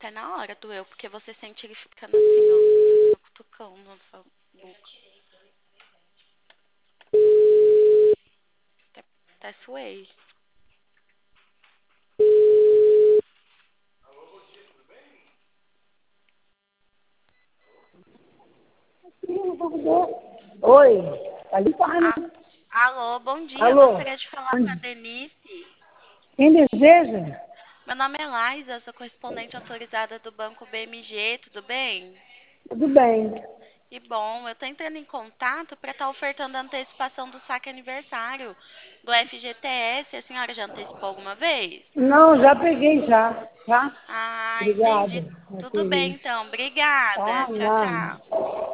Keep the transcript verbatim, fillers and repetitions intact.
cai na hora, doeu, porque você sente ele ficando assim, ó, fazendo cutucão na sua boca. Até, até suei. Oi, ali tá, né? Ah, alô, bom dia. Eu Alô, gostaria de falar com a onde? Denise. Quem deseja? Meu nome é Laisa, sou correspondente autorizada do Banco B M G, tudo bem? Tudo bem. Que bom, eu tô entrando em contato para estar ofertando a antecipação do saque aniversário do F G T S. A senhora já antecipou alguma vez? Não, já peguei já, tá? Ah, entendi. Obrigada. Tudo bem, Ok. então. Obrigada. Tá, Tchau, não. tchau.